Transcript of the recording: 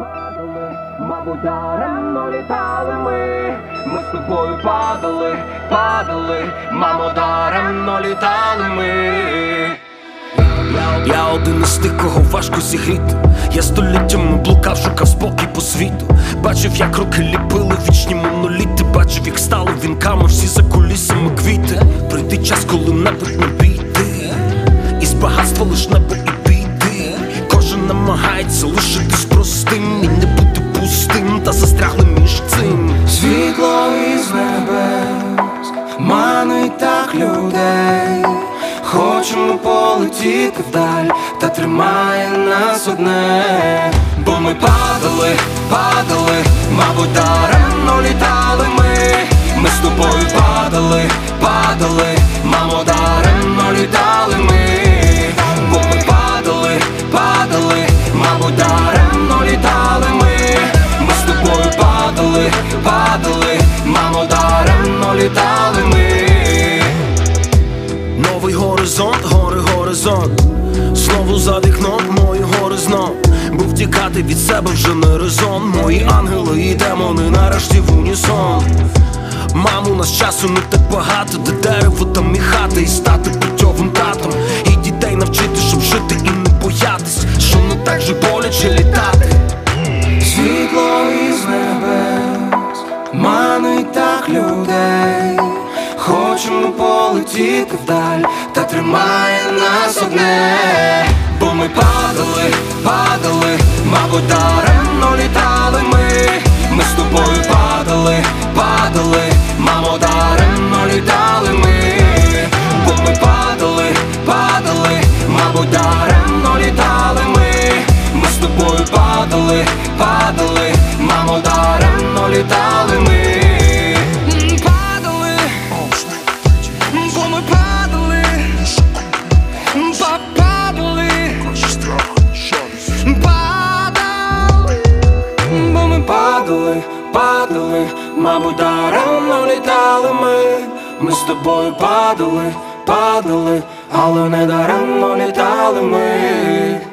падали, мабуть, даремно літали ми з тобою падали, мамо, даремно літали ми. Я один із тих, кого важко зігріти. Я століттями блукав, шукав спокій по світу. Бачив, як руки ліпили вічні моноліти. Бачив, як стали вінками всі за кулісами квіти. Прийде час, коли-небудь не бійти, із багатства лиш небо і біди. Кожен намагається лишитись простим і не бути пустим, та застрягли між цим. Світло із небес манить так людей. Хочемо полетіти вдаль, та тримає нас одне. Бо ми падали, мабуть, даремно літали ми з тобою падали, мамо, даремно літали ми. Бо ми падали, мабуть, даремно літали ми з тобою падали, мамо, даремно літали ми. Новий горизонт, горизонт. Знову за вікном мої гори знов. Бо втікати від себе вже не резон. Мої ангели і демони нарешті в унісон. Мам, у нас часу не так багато, де дерево там і хата, і стати путьовим татом. І дітей навчити, щоб жити і не боятись, що не так же боляче літати. Світло із небес манить так людей. Хочемо полетіти вдаль, та тримає нас одне. Бо ми падали, мабуть, даремно літали ми з тобою падали, мамо, даремно літали ми. Бо ми падали, мабуть, даремно літали ми з тобою падали, мамо, даремно літали ми. Падали, мабуть, даремно літали ми з тобою падали, але не даремно літали ми.